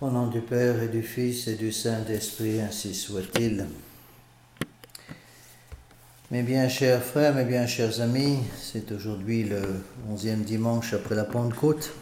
Au nom du Père et du Fils et du Saint-Esprit, ainsi soit-il. Mes bien chers frères, mes bien chers amis, c'est aujourd'hui le 11e dimanche après la Pentecôte.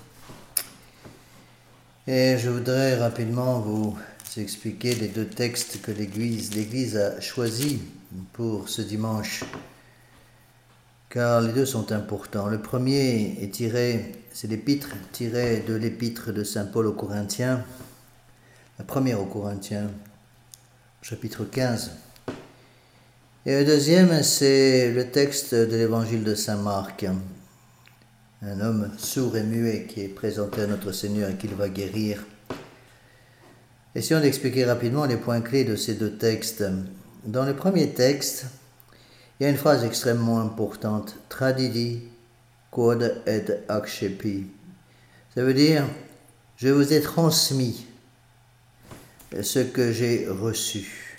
Et je voudrais rapidement vous expliquer les deux textes que l'Église a choisis pour ce dimanche, car les deux sont importants. Le premier est c'est l'épître tiré de l'épître de Saint Paul aux Corinthiens, la première aux Corinthiens, chapitre 15. Et le deuxième, c'est le texte de l'évangile de Saint Marc, un homme sourd et muet qui est présenté à notre Seigneur et qu'il va guérir. Essayons d'expliquer rapidement les points clés de ces deux textes. Dans le premier texte, il y a une phrase extrêmement importante, tradidi quod et accepi. Ça veut dire, je vous ai transmis ce que j'ai reçu.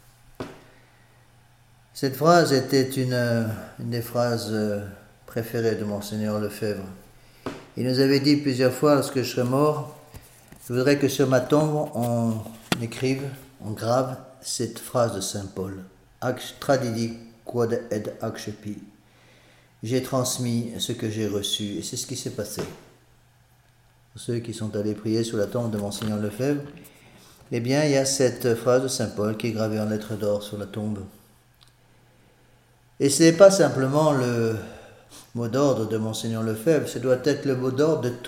Cette phrase était une des phrases préférées de Monseigneur Lefebvre. Il nous avait dit plusieurs fois, lorsque je serai mort, je voudrais que sur ma tombe, on grave cette phrase de Saint Paul. Tradidi quod et accepi. J'ai transmis ce que j'ai reçu. Et c'est ce qui s'est passé. Pour ceux qui sont allés prier sur la tombe de Monseigneur Lefebvre, eh bien, il y a cette phrase de Saint Paul qui est gravée en lettres d'or sur la tombe. Et ce n'est pas simplement le mot d'ordre de Monseigneur Lefebvre, ce doit être le mot d'ordre de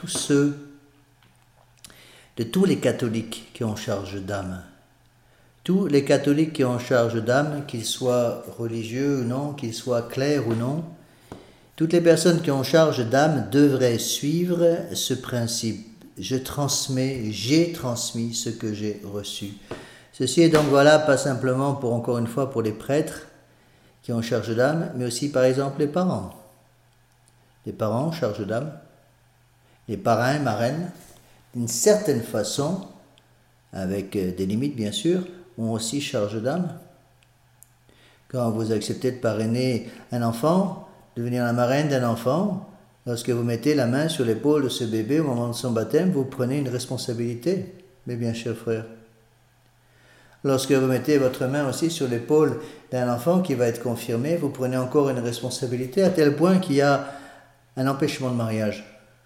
tous les catholiques qui ont charge d'âme. Tous les catholiques qui ont charge d'âme, qu'ils soient religieux ou non, qu'ils soient clercs ou non, toutes les personnes qui ont charge d'âme devraient suivre ce principe. J'ai transmis ce que j'ai reçu. Ceci est donc valable pas simplement encore une fois pour les prêtres qui ont charge d'âme, mais aussi par exemple les parents. Les parents, charge d'âme, les parrains, marraines, d'une certaine façon, avec des limites bien sûr, ont aussi charge d'âme. Quand vous acceptez de parrainer un enfant, devenir la marraine d'un enfant, lorsque vous mettez la main sur l'épaule de ce bébé au moment de son baptême, vous prenez une responsabilité, mes bien chers frères. Lorsque vous mettez votre main aussi sur l'épaule d'un enfant qui va être confirmé, vous prenez encore une responsabilité à tel point qu'il y a un empêchement de mariage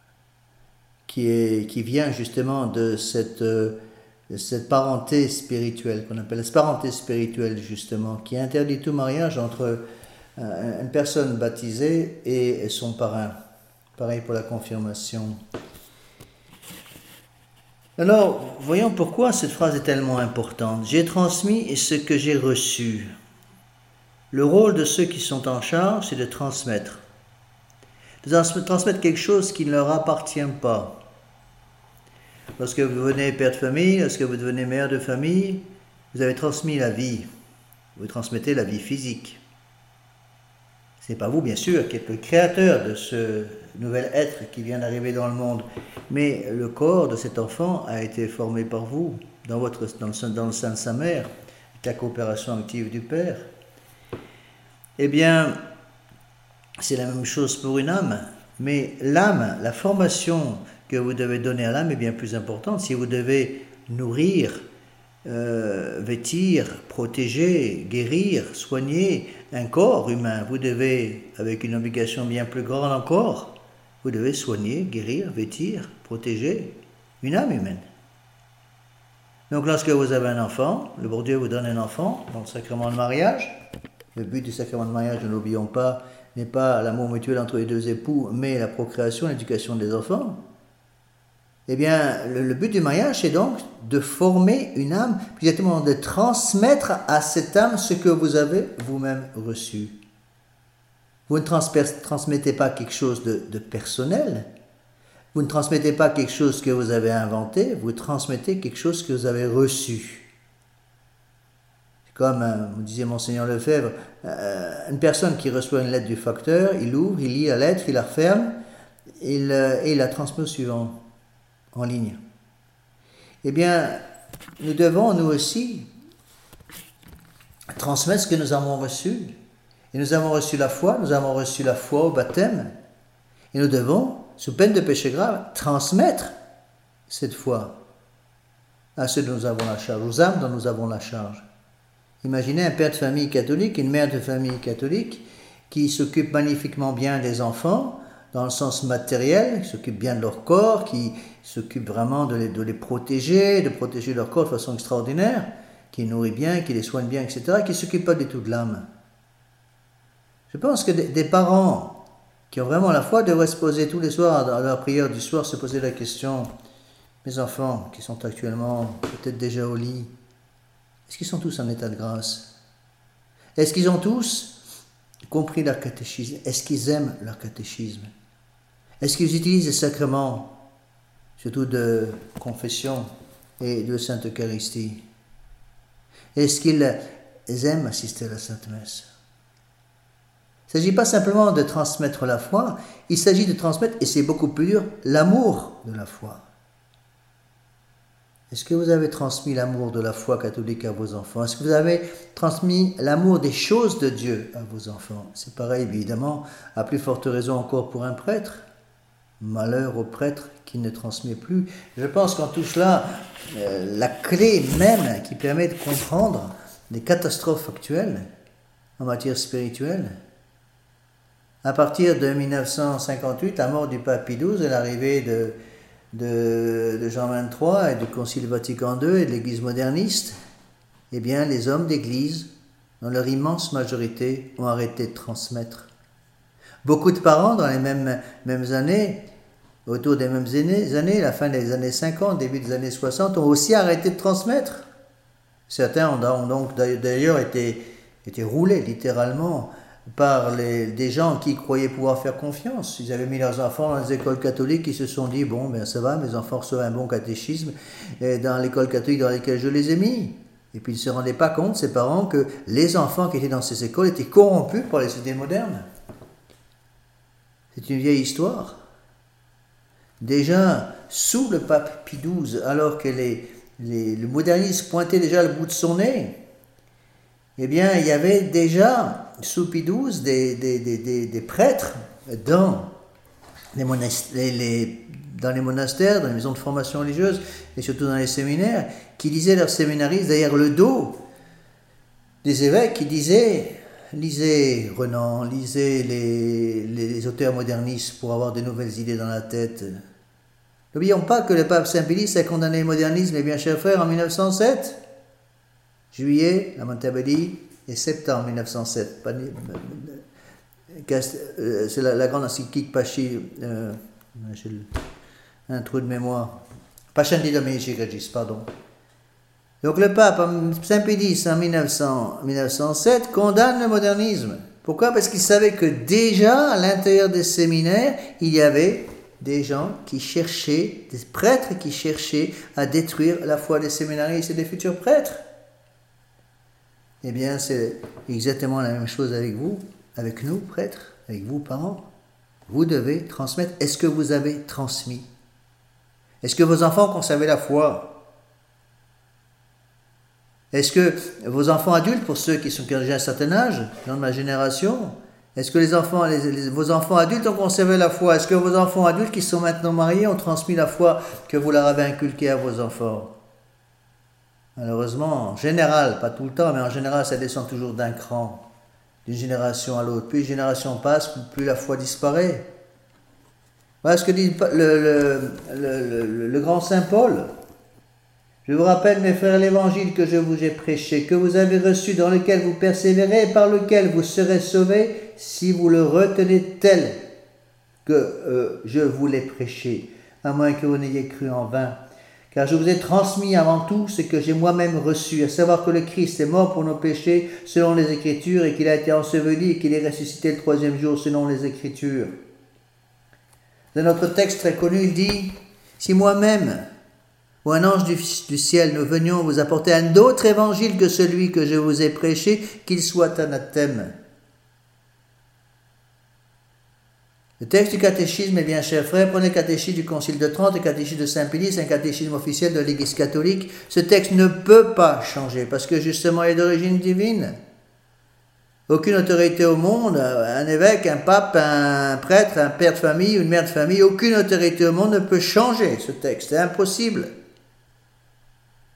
qui vient justement de cette parenté spirituelle, qu'on appelle la parenté spirituelle justement, qui interdit tout mariage entre une personne baptisée et son parrain. Pareil pour la confirmation. Alors, voyons pourquoi cette phrase est tellement importante. J'ai transmis ce que j'ai reçu. Le rôle de ceux qui sont en charge, c'est de transmettre. De transmettre quelque chose qui ne leur appartient pas. Lorsque vous devenez père de famille, lorsque vous devenez mère de famille, vous avez transmis la vie. Vous transmettez la vie physique. Ce n'est pas vous, bien sûr, qui êtes le créateur de ce nouvel être qui vient d'arriver dans le monde, mais le corps de cet enfant a été formé par vous, dans le sein de sa mère, avec la coopération active du Père. Eh bien, c'est la même chose pour une âme, mais l'âme, la formation que vous devez donner à l'âme est bien plus importante. Si vous devez nourrir, vêtir, protéger, guérir, soigner un corps humain, vous devez, avec une obligation bien plus grande encore, vous devez soigner, guérir, vêtir, protéger une âme humaine. Donc lorsque vous avez un enfant, le bon Dieu vous donne un enfant dans le sacrement de mariage. Le but du sacrement de mariage, ne l'oublions pas, n'est pas l'amour mutuel entre les deux époux, mais la procréation, l'éducation des enfants. Eh bien, le but du mariage, c'est donc de former une âme, puis exactement de transmettre à cette âme ce que vous avez vous-même reçu. Vous ne transmettez pas quelque chose de personnel, vous ne transmettez pas quelque chose que vous avez inventé, vous transmettez quelque chose que vous avez reçu. Comme me disait Monseigneur Lefebvre, une personne qui reçoit une lettre du facteur, il ouvre, il lit la lettre, il la referme, et il la transmet au suivant. En ligne. Eh bien, nous devons, nous aussi, transmettre ce que nous avons reçu. Et nous avons reçu la foi au baptême. Et nous devons, sous peine de péché grave, transmettre cette foi. à ceux dont nous avons la charge, aux âmes dont nous avons la charge. Imaginez un père de famille catholique, une mère de famille catholique qui s'occupe magnifiquement bien des enfants, dans le sens matériel, qui s'occupe bien de leur corps, qui s'occupe vraiment de les protéger, de protéger leur corps de façon extraordinaire, qui les nourrit bien, qui les soigne bien, etc., qui ne s'occupe pas du tout de l'âme. Je pense que des parents qui ont vraiment la foi devraient se poser tous les soirs, dans leur prière du soir, se poser la question, mes enfants qui sont actuellement peut-être déjà au lit, est-ce qu'ils sont tous en état de grâce? Est-ce qu'ils ont tous compris leur catéchisme? Est-ce qu'ils aiment leur catéchisme? Est-ce qu'ils utilisent les sacrements, surtout de confession et de Sainte Eucharistie? Est-ce qu'ils aiment assister à la Sainte Messe? Il ne s'agit pas simplement de transmettre la foi, il s'agit de transmettre, et c'est beaucoup plus dur, l'amour de la foi. Est-ce que vous avez transmis l'amour de la foi catholique à vos enfants? Est-ce que vous avez transmis l'amour des choses de Dieu à vos enfants? C'est pareil, évidemment, à plus forte raison encore pour un prêtre. Malheur au prêtre qui ne transmet plus. Je pense qu'en tout cela, la clé même qui permet de comprendre les catastrophes actuelles en matière spirituelle, à partir de 1958, la mort du pape Pie XII et l'arrivée de Jean XXIII et du Concile Vatican II et de l'Église moderniste, eh bien, les hommes d'Église, dans leur immense majorité, ont arrêté de transmettre. Beaucoup de parents, dans les mêmes années, autour des mêmes années, la fin des années 50, début des années 60, ont aussi arrêté de transmettre. Certains ont donc d'ailleurs été roulés littéralement par des gens qui croyaient pouvoir faire confiance. Ils avaient mis leurs enfants dans les écoles catholiques, ils se sont dit, bon, ben ça va, mes enfants reçoivent un bon catéchisme dans l'école catholique dans laquelle je les ai mis. Et puis ils ne se rendaient pas compte, ces parents, que les enfants qui étaient dans ces écoles étaient corrompus par les idées modernes. C'est une vieille histoire. Déjà, sous le pape Pie XII, alors que le modernisme pointait déjà le bout de son nez, eh bien, il y avait déjà, sous Pie XII, des prêtres dans les monastères, dans les maisons de formation religieuse, et surtout dans les séminaires, qui lisaient leurs séminaristes derrière le dos des évêques, qui disaient, lisez Renan, lisez les auteurs modernistes pour avoir de nouvelles idées dans la tête. N'oublions pas que le pape Saint Pie X a condamné le modernisme, mes bien chers frères, en 1907. Juillet, Lamentabili, et septembre 1907. C'est la grande encyclique Pachi, j'ai un trou de mémoire. Pascendi Dominici Gregis, pardon. Donc le pape Saint Pie X en 1907 condamne le modernisme. Pourquoi? Parce qu'il savait que déjà à l'intérieur des séminaires, il y avait des gens qui cherchaient, des prêtres qui cherchaient à détruire la foi des séminaristes et des futurs prêtres. Eh bien, c'est exactement la même chose avec vous, avec nous, prêtres, avec vous, parents. Vous devez transmettre. Est-ce que vous avez transmis? Est-ce que vos enfants conservaient la foi? Est-ce que vos enfants adultes, pour ceux qui ont déjà un certain âge, dans ma génération, est-ce que vos enfants adultes ont conservé la foi? Est-ce que vos enfants adultes qui sont maintenant mariés ont transmis la foi que vous leur avez inculquée à vos enfants? Malheureusement, en général, pas tout le temps, mais en général, ça descend toujours d'un cran, d'une génération à l'autre. Plus une génération passe, plus la foi disparaît. Voilà ce que dit le grand Saint Paul. Je vous rappelle, mes frères, l'évangile que je vous ai prêché, que vous avez reçu, dans lequel vous persévérez et par lequel vous serez sauvés, si vous le retenez tel que je vous l'ai prêché, à moins que vous n'ayez cru en vain. Car je vous ai transmis avant tout ce que j'ai moi-même reçu, à savoir que le Christ est mort pour nos péchés selon les Écritures et qu'il a été enseveli et qu'il est ressuscité le troisième jour selon les Écritures. Dans notre texte très connu, il dit « Si moi-même ou un ange du ciel nous venions vous apporter un autre évangile que celui que je vous ai prêché, qu'il soit anathème. » Le texte du catéchisme, mes bien chers frères, prenez le catéchisme du Concile de Trente, le catéchisme de Saint Pie X, un catéchisme officiel de l'Église catholique. Ce texte ne peut pas changer parce que justement il est d'origine divine. Aucune autorité au monde, un évêque, un pape, un prêtre, un père de famille, une mère de famille, aucune autorité au monde ne peut changer ce texte. C'est impossible.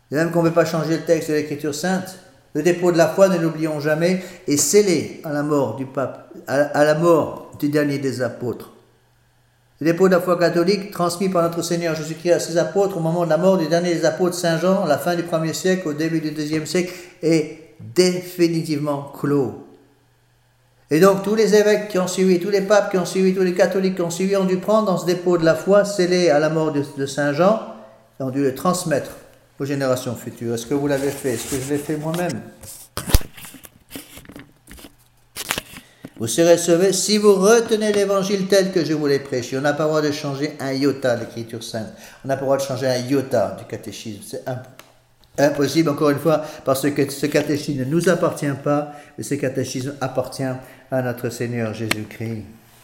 Et même qu'on ne peut pas changer le texte de l'Écriture sainte. Le dépôt de la foi, ne l'oublions jamais, est scellé à la mort du pape, à la mort du dernier des apôtres. Le dépôt de la foi catholique, transmis par notre Seigneur Jésus-Christ à ses apôtres au moment de la mort du dernier des apôtres, Saint Jean, à la fin du 1er siècle, au début du 2e siècle, est définitivement clos. Et donc tous les évêques qui ont suivi, tous les papes qui ont suivi, tous les catholiques qui ont suivi ont dû prendre dans ce dépôt de la foi scellé à la mort de Saint Jean et ont dû le transmettre aux générations futures. Est-ce que vous l'avez fait? Est-ce que je l'ai fait moi-même? Vous serez sauvés si vous retenez l'évangile tel que je vous l'ai prêché. On n'a pas le droit de changer un iota de l'Écriture sainte. On n'a pas le droit de changer un iota du catéchisme. C'est impossible, encore une fois, parce que ce catéchisme ne nous appartient pas, mais ce catéchisme appartient à notre Seigneur Jésus-Christ.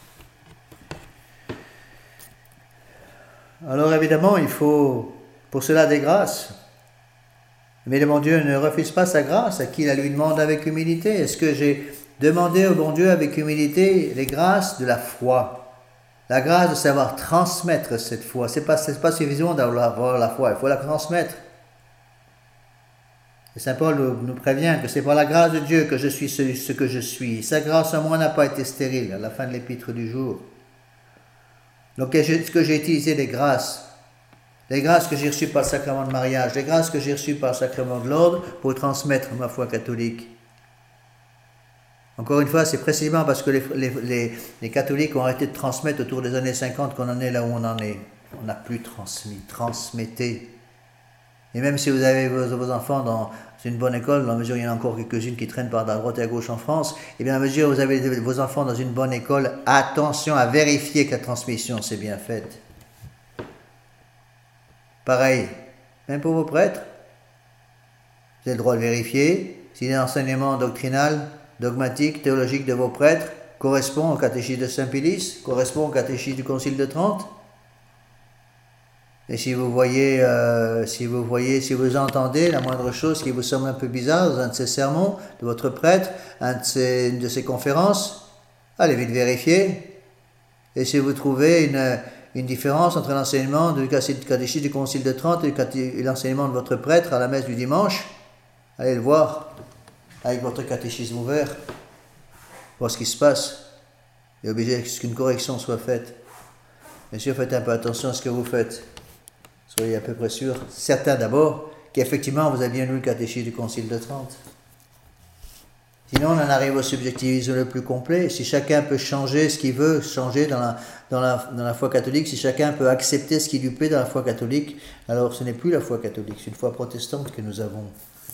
Alors évidemment, il faut pour cela des grâces. Mais le bon Dieu ne refuse pas sa grâce à qui la lui demande avec humilité. Est-ce que j'ai demandé au bon Dieu avec humilité les grâces de la foi? La grâce de savoir transmettre cette foi. C'est pas suffisant d'avoir la foi, il faut la transmettre. Et Saint Paul nous prévient que c'est par la grâce de Dieu que je suis ce que je suis. Sa grâce en moi n'a pas été stérile à la fin de l'épître du jour. Donc est-ce que j'ai utilisé les grâces que j'ai reçues par le sacrement de mariage, les grâces que j'ai reçues par le sacrement de l'ordre pour transmettre ma foi catholique? Encore une fois, c'est précisément parce que les catholiques ont arrêté de transmettre autour des années 50 qu'on en est là où on en est. On n'a plus transmis, transmettez. Et même si vous avez vos enfants dans une bonne école, dans la mesure où il y en a encore quelques-unes qui traînent par la droite et à gauche en France, et bien à mesure où vous avez vos enfants dans une bonne école, attention à vérifier que la transmission s'est bien faite. Pareil, même pour vos prêtres, vous avez le droit de vérifier si l'enseignement doctrinal, dogmatique, théologique de vos prêtres correspond au catéchisme de Saint-Pélis, correspond au catéchisme du Concile de Trente. Et si vous entendez la moindre chose qui vous semble un peu bizarre dans un de ces sermons de votre prêtre, une de ces conférences, allez vite vérifier. Et si vous trouvez une différence entre l'enseignement du catéchisme du Concile de Trente et l'enseignement de votre prêtre à la messe du dimanche, allez le voir avec votre catéchisme ouvert, voir ce qui se passe et obliger qu'une correction soit faite. Bien sûr, faites un peu attention à ce que vous faites. Soyez à peu près sûr, certains d'abord, qu'effectivement vous avez bien lu le catéchisme du Concile de Trente. Sinon, on en arrive au subjectivisme le plus complet. Si chacun peut changer ce qu'il veut changer dans la foi catholique, si chacun peut accepter ce qui lui plaît dans la foi catholique, alors ce n'est plus la foi catholique, c'est une foi protestante que nous avons.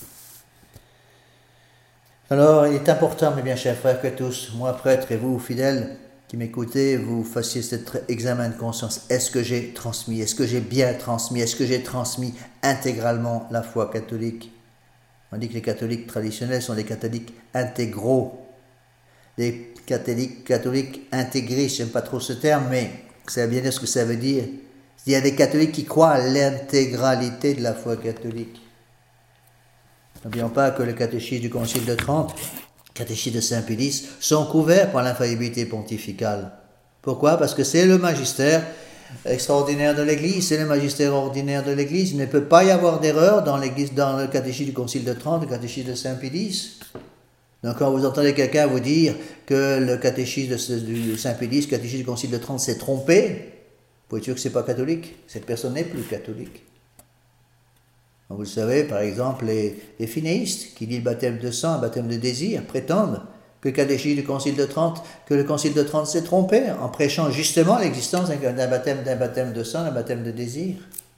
Alors, il est important, mes bien chers frères, que tous, moi prêtre et vous, fidèles, qui m'écoutez, vous fassiez cet examen de conscience. Est-ce que j'ai transmis? Est-ce que j'ai bien transmis? Est-ce que j'ai transmis intégralement la foi catholique? On dit que les catholiques traditionnels sont des catholiques intégraux. Les catholiques intégristes, j'aime pas trop ce terme, mais vous savez bien ce que ça veut dire. Il y a des catholiques qui croient à l'intégralité de la foi catholique. N'oublions pas que le catéchisme du Concile de Trente, le catéchisme de Saint-Pélis, sont couverts par l'infaillibilité pontificale. Pourquoi? Parce que c'est le magistère extraordinaire de l'Église, c'est le magistère ordinaire de l'Église. Il ne peut pas y avoir d'erreur dans le catéchisme du Concile de Trente, le catéchisme de Saint-Pélis. Donc quand vous entendez quelqu'un vous dire que le catéchisme de Saint-Pélis, le catéchisme du Concile de Trente s'est trompé, vous pouvez être sûr que ce n'est pas catholique. Cette personne n'est plus catholique. Donc vous le savez, par exemple, les finéistes qui disent le baptême de sang, le baptême de désir, prétendent que le catéchisme du Concile de Trente, que le Concile de Trente s'est trompé en prêchant justement l'existence d'un baptême de sang, d'un baptême de désir.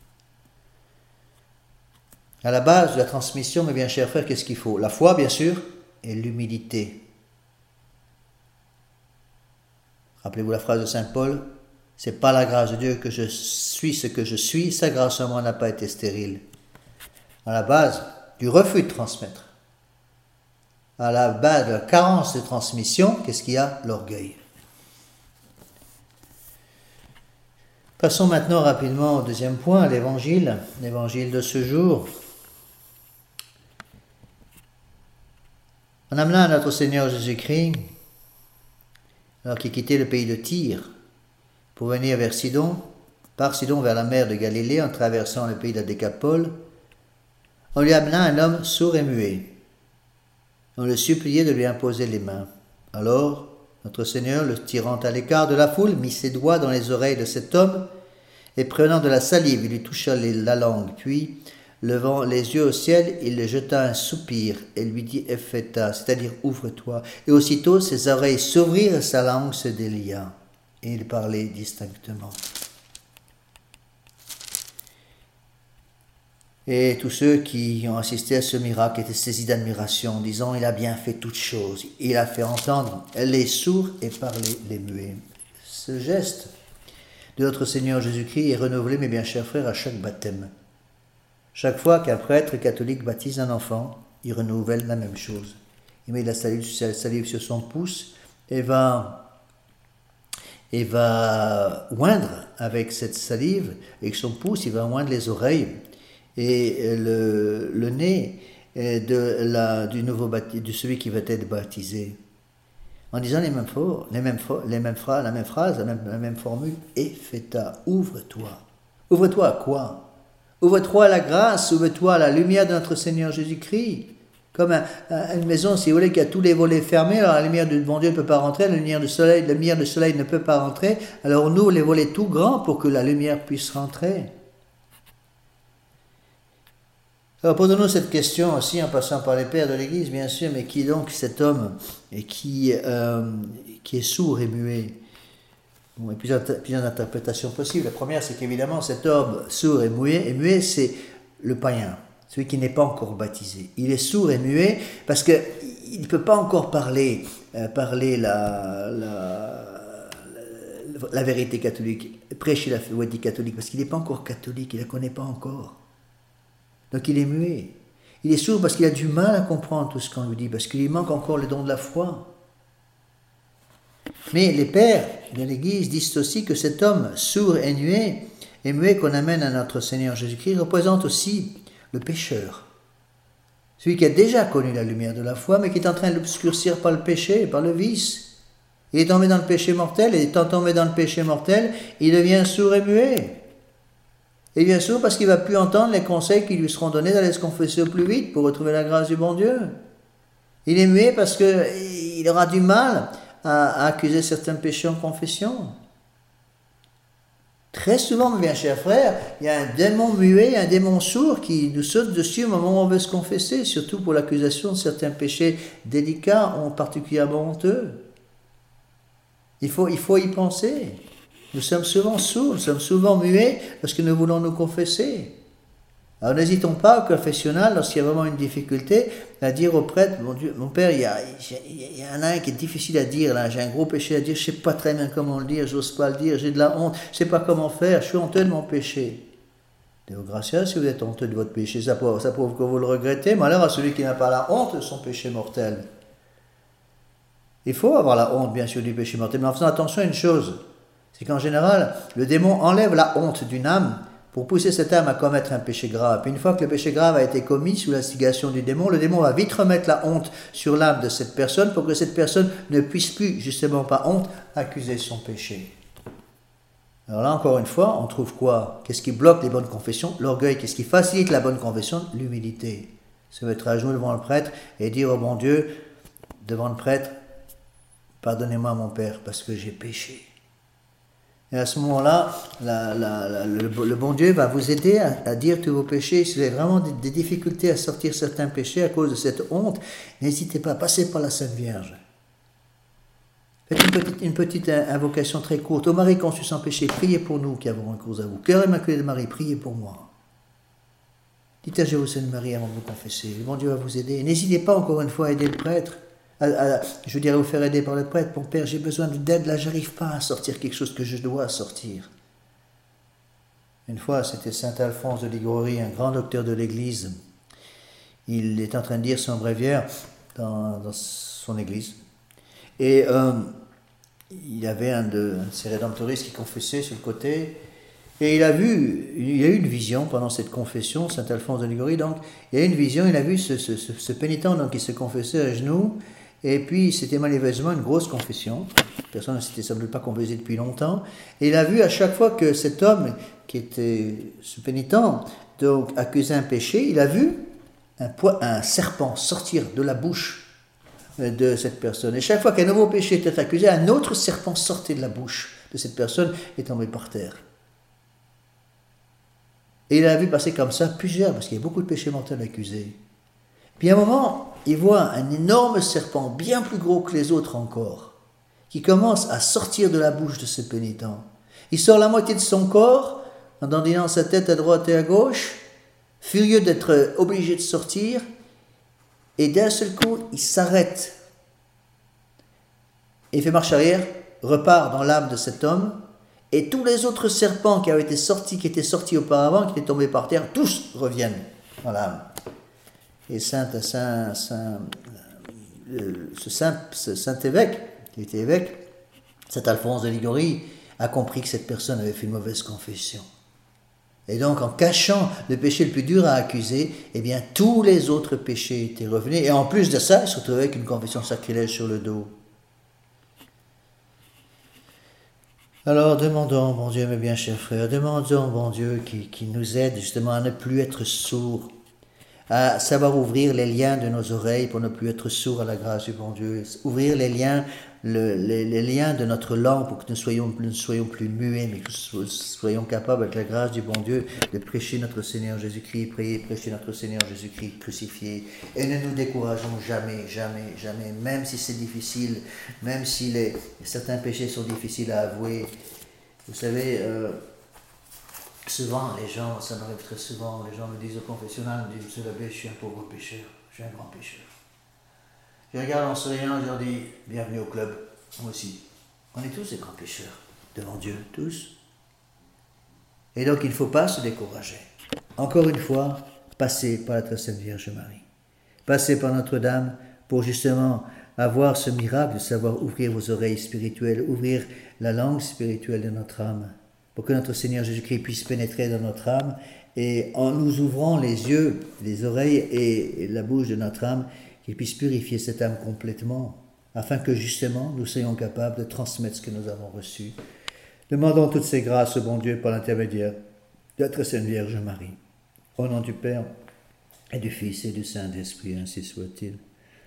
À la base de la transmission, mes bien chers frères, qu'est-ce qu'il faut? La foi, bien sûr, et l'humilité. Rappelez-vous la phrase de Saint Paul, c'est par la grâce de Dieu que je suis ce que je suis, sa grâce en moi n'a pas été stérile. À la base du refus de transmettre, à la base de la carence de transmission, qu'est-ce qu'il y a? L'orgueil. Passons maintenant rapidement au deuxième point, l'évangile de ce jour. En amenant notre Seigneur Jésus-Christ, alors qu'il quittait le pays de Tyr pour venir vers Sidon, par Sidon vers la mer de Galilée, en traversant le pays de la Décapole, On lui amena un homme sourd et muet. On le suppliait de lui imposer les mains. Alors, notre Seigneur, le tirant à l'écart de la foule, mit ses doigts dans les oreilles de cet homme, et prenant de la salive, il lui toucha la langue. Puis, levant les yeux au ciel, il le jeta un soupir, et lui dit Ephphatha, c'est-à-dire ouvre-toi. Et aussitôt ses oreilles s'ouvrirent et sa langue se délia. Et il parlait distinctement. Et tous ceux qui ont assisté à ce miracle étaient saisis d'admiration, disant, il a bien fait toutes choses. Il a fait entendre les sourds et parler les muets. Ce geste de notre Seigneur Jésus-Christ est renouvelé, mes bien chers frères, à chaque baptême. Chaque fois qu'un prêtre catholique baptise un enfant, il renouvelle la même chose. Il met de la salive sur son pouce et va oindre avec cette salive, avec son pouce, il va oindre les oreilles et le nez de celui qui va être baptisé, en disant la même phrase, la même formule, Ephphatha, ouvre-toi. Ouvre-toi à quoi? Ouvre-toi à la grâce, ouvre-toi à la lumière de notre Seigneur Jésus-Christ. Comme une maison, si vous voulez, qui a tous les volets fermés, alors la lumière de bon Dieu ne peut pas rentrer, la lumière du soleil ne peut pas rentrer, alors on ouvre les volets tout grands pour que la lumière puisse rentrer. Alors posons-nous cette question aussi en passant par les pères de l'Église, bien sûr, mais qui est donc cet homme et qui est sourd et muet? Bon, il y a plusieurs interprétations possibles. La première, c'est qu'évidemment, cet homme sourd et muet, c'est le païen, celui qui n'est pas encore baptisé. Il est sourd et muet parce qu'il ne peut pas encore parler la vérité catholique, prêcher la vérité catholique, parce qu'il n'est pas encore catholique, il ne la connaît pas encore. Donc il est muet. Il est sourd parce qu'il a du mal à comprendre tout ce qu'on lui dit, parce qu'il lui manque encore le don de la foi. Mais les pères de l'Église disent aussi que cet homme sourd et muet qu'on amène à notre Seigneur Jésus-Christ représente aussi le pécheur. Celui qui a déjà connu la lumière de la foi, mais qui est en train de l'obscurcir par le péché, par le vice. Il est tombé dans le péché mortel, et étant tombé dans le péché mortel, il devient sourd et muet. Et bien sûr, parce qu'il ne va plus entendre les conseils qui lui seront donnés d'aller se confesser au plus vite pour retrouver la grâce du bon Dieu. Il est muet parce qu'il aura du mal à accuser certains péchés en confession. Très souvent, mes bien chers frères, il y a un démon muet, un démon sourd qui nous saute dessus au moment où on veut se confesser, surtout pour l'accusation de certains péchés délicats ou particulièrement honteux. Il faut y penser. Nous sommes souvent sourds, nous sommes souvent muets lorsque nous voulons nous confesser. Alors n'hésitons pas au confessionnal, lorsqu'il y a vraiment une difficulté, à dire au prêtre, mon père, il y en a un qui est difficile à dire, là, j'ai un gros péché à dire, je ne sais pas très bien comment le dire, j'ose pas le dire, j'ai de la honte, je ne sais pas comment faire, je suis honteux de mon péché. Deo gratia, si vous êtes honteux de votre péché, ça prouve que vous le regrettez, malheur à celui qui n'a pas la honte de son péché mortel. Il faut avoir la honte, bien sûr, du péché mortel, mais en faisant attention à une chose, c'est qu'en général, le démon enlève la honte d'une âme pour pousser cette âme à commettre un péché grave. Puis une fois que le péché grave a été commis sous l'instigation du démon, le démon va vite remettre la honte sur l'âme de cette personne pour que cette personne ne puisse plus, justement par honte, accuser son péché. Alors là, encore une fois, on trouve quoi? Qu'est-ce qui bloque les bonnes confessions? L'orgueil. Qu'est-ce qui facilite la bonne confession? L'humilité. Se mettre à genoux devant le prêtre et dire au bon Dieu, devant le prêtre, pardonnez-moi mon Père parce que j'ai péché. Et à ce moment-là, le bon Dieu va vous aider à dire tous vos péchés. Si vous avez vraiment des difficultés à sortir certains péchés à cause de cette honte, n'hésitez pas, passez par la Sainte Vierge. Faites une petite invocation très courte. Ô Marie conçue sans péché, priez pour nous qui avons recours à vous. Cœur immaculé de Marie, priez pour moi. Dites à Jésus Sainte Marie avant de vous confesser. Le bon Dieu va vous aider. N'hésitez pas encore une fois à aider le prêtre. Je dirais vous faire aider par le prêtre. Mon Père, j'ai besoin d'aide, là j'arrive pas à sortir quelque chose que je dois sortir. Une fois, c'était saint Alphonse de Liguori, un grand docteur de l'Église. Il est en train de lire son bréviaire dans son Église. Et il y avait un de ces rédemptoristes qui confessait sur le côté. Et il a eu une vision pendant cette confession, saint Alphonse de Liguori. Donc, il a eu une vision, il a vu ce pénitent donc, qui se confessait à genoux. Et puis, c'était malheureusement une grosse confession. Personne ne s'était sans doute pas confessé depuis longtemps. Et il a vu à chaque fois que cet homme, qui était ce pénitent, donc accusait un péché, il a vu un serpent sortir de la bouche de cette personne. Et chaque fois qu'un nouveau péché était accusé, un autre serpent sortait de la bouche de cette personne et tombait par terre. Et il a vu passer comme ça plusieurs, parce qu'il y a beaucoup de péchés mortels accusés. Puis à un moment, il voit un énorme serpent, bien plus gros que les autres encore, qui commence à sortir de la bouche de ce pénitent. Il sort la moitié de son corps, en dandinant sa tête à droite et à gauche, furieux d'être obligé de sortir, et d'un seul coup, il s'arrête. Il fait marche arrière, repart dans l'âme de cet homme, et tous les autres serpents qui étaient sortis auparavant, qui étaient tombés par terre, tous reviennent dans l'âme. Et ce saint évêque, qui était évêque, saint Alphonse de Liguori, a compris que cette personne avait fait une mauvaise confession. Et donc, en cachant le péché le plus dur à accuser, eh bien, tous les autres péchés étaient revenus. Et en plus de ça, il se retrouvait avec une confession sacrilège sur le dos. Alors, demandons, bon Dieu, mes bien chers frères, demandons, bon Dieu, qui nous aide justement à ne plus être sourds, à savoir ouvrir les liens de nos oreilles pour ne plus être sourds à la grâce du bon Dieu, ouvrir les liens de notre langue pour que nous ne soyons plus muets, mais que nous soyons capables, avec la grâce du bon Dieu, de prêcher notre Seigneur Jésus-Christ, prêcher notre Seigneur Jésus-Christ crucifié. Et ne nous décourageons jamais, jamais, jamais, même si c'est difficile, même si certains péchés sont difficiles à avouer. Vous savez, souvent les gens, ça m'arrive très souvent, les gens me disent au confessionnal, me disent, Monsieur l'abbé, je suis un pauvre pécheur, je suis un grand pécheur. Je regarde en souriant, je leur dis, bienvenue au club, moi aussi. On est tous des grands pécheurs, devant Dieu, tous. Et donc il ne faut pas se décourager. Encore une fois, passez par la très sainte Vierge Marie. Passez par Notre-Dame pour justement avoir ce miracle de savoir ouvrir vos oreilles spirituelles, ouvrir la langue spirituelle de notre âme, pour que notre Seigneur Jésus-Christ puisse pénétrer dans notre âme, et en nous ouvrant les yeux, les oreilles et la bouche de notre âme, qu'il puisse purifier cette âme complètement, afin que justement nous soyons capables de transmettre ce que nous avons reçu. Demandons toutes ces grâces au bon Dieu par l'intermédiaire de notre Sainte Vierge Marie. Au nom du Père et du Fils et du Saint-Esprit, ainsi soit-il.